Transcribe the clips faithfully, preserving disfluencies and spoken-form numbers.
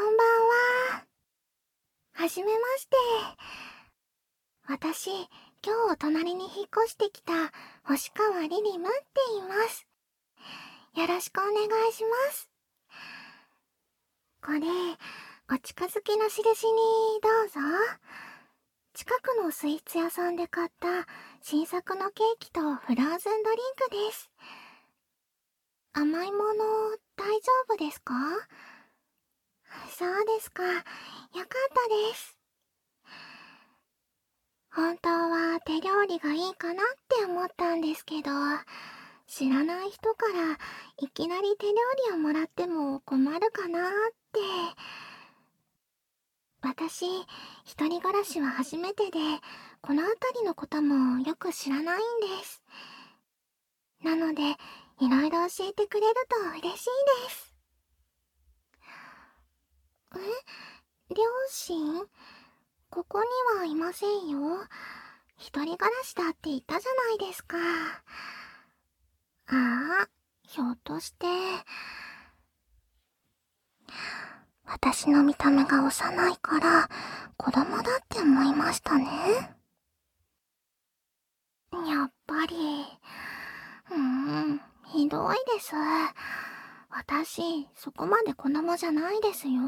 んばんは。はじめまして。私、今日お隣に引っ越してきた星川リリムって言います。よろしくお願いします。これ、お近づきの印にどうぞ。近くのスイーツ屋さんで買った新作のケーキとフローズンドリンクです。甘いもの大丈夫ですか？そうですか。よかったです。本当は手料理がいいかなって思ったんですけど、知らない人からいきなり手料理をもらっても困るかなって。私、一人暮らしは初めてで、この辺りのこともよく知らないんです。なので、いろいろ教えてくれると嬉しいです。え、両親？ここにはいませんよ。一人暮らしだって言ったじゃないですか。ああ、ひょっとして、私の見た目が幼いから子供だって思いましたね。やっぱり、うーん、ひどいです。私、そこまで子供じゃないですよ。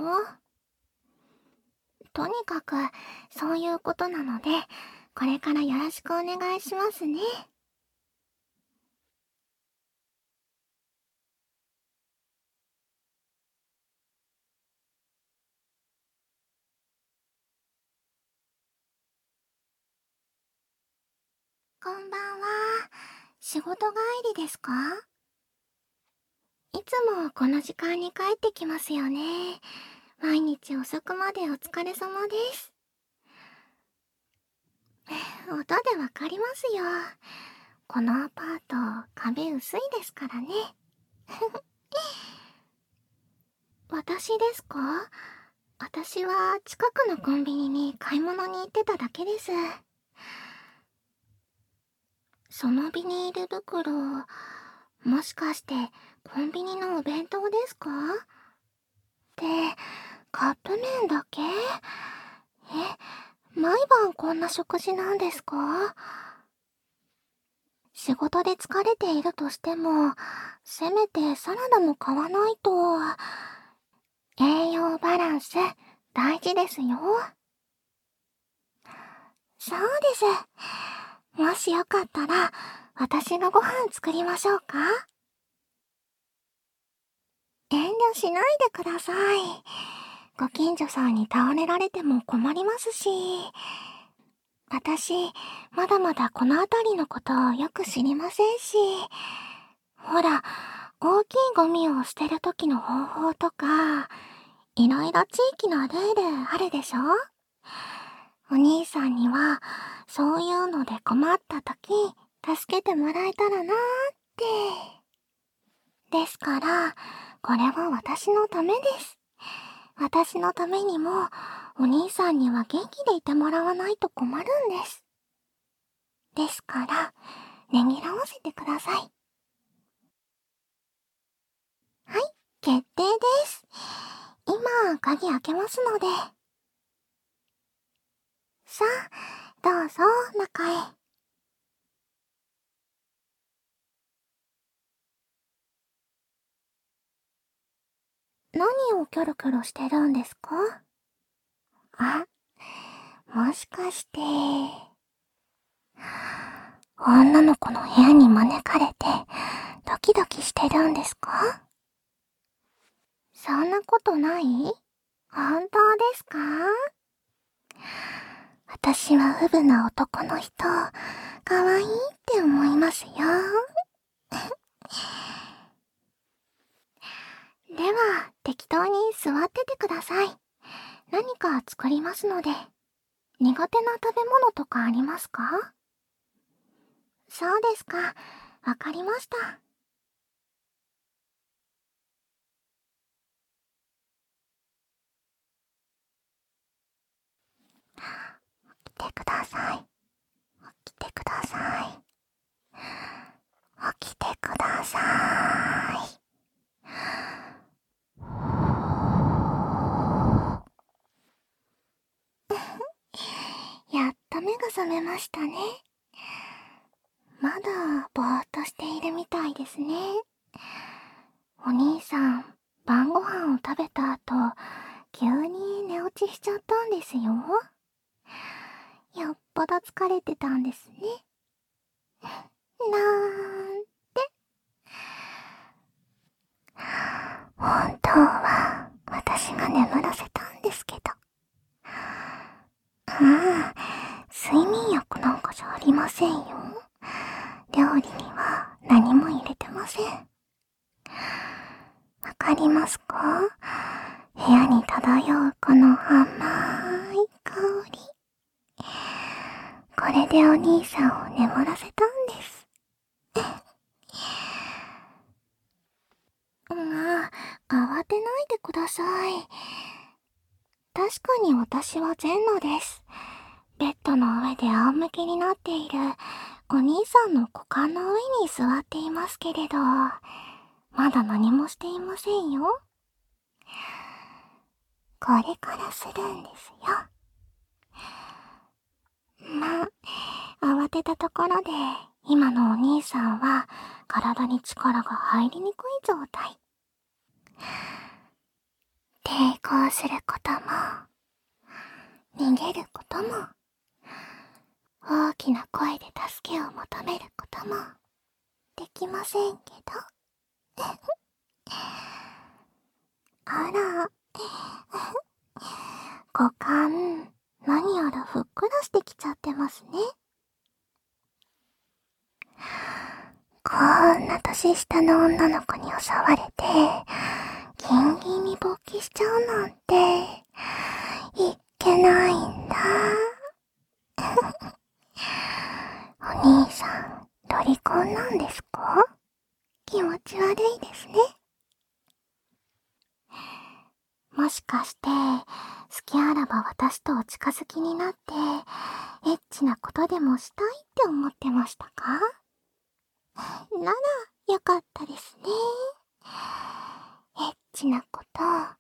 とにかく、そういうことなので、これからよろしくお願いしますね。こんばんは。仕事帰りですか？いつもこの時間に帰ってきますよね。毎日遅くまでお疲れ様です。音でわかりますよ。このアパート、壁薄いですからね。私ですか？私は近くのコンビニに買い物に行ってただけです。そのビニール袋、もしかしてコンビニのお弁当ですか？で、カップ麺だけ？え、毎晩こんな食事なんですか？仕事で疲れているとしても、せめてサラダも買わないと。栄養バランス、大事ですよ。そうです。もしよかったら、私がご飯作りましょうか？遠慮しないでください。ご近所さんに倒れられても困りますし。私、まだまだこの辺りのことをよく知りませんし。ほら、大きいゴミを捨てる時の方法とか、いろいろ地域のルールあるでしょ？お兄さんには、そういうので困った時、助けてもらえたらなーって。ですから、これは私のためです。私のためにも、お兄さんには元気でいてもらわないと困るんです。ですから、ねぎらわせてください。はい、決定です。今、鍵開けますので。さあ、どうぞ、中へ。何をキョロキョロしてるんですか？あ、もしかして、女の子の部屋に招かれて、ドキドキしてるんですか？そんなことない？本当ですか？私はウブな男の人、かわいいって思いますよ。では、適当に座っててください。何か作りますので。苦手な食べ物とかありますか？そうですか。わかりました。来てください。来てください。起きてください。 覚めましたね。まだぼーっとしているみたいですね。お兄さん、晩ご飯を食べた後、急に寝落ちしちゃったんですよ。よっぽど疲れてたんですね。なんて。本当は私が眠らせたんですけど。ああ、睡眠薬なんかじゃありませんよ。料理には何も入れてません。わかりますか？部屋に漂うこの甘い香り。これでお兄さんを眠らせたんです。まあ、慌てないでください。確かに私は全裸です。ベッドの上で仰向けになっているお兄さんの股間の上に座っていますけれど、まだ何もしていませんよ。これからするんですよ。まあ、慌てたところで、今のお兄さんは体に力が入りにくい状態。抵抗することも、逃げることも、大きな声で助けを求めることも、できませんけど。あら、股間、何やらふっくらしてきちゃってますね。こんな年下の女の子に襲われて、ギンギンに勃起しちゃうなんて、いけないんだ。お兄さん、ロリコンなんですか？気持ち悪いですね。もしかして、好きあらば私とお近づきになって、エッチなことでもしたいって思ってましたか？なら、よかったですね。エッチなこと、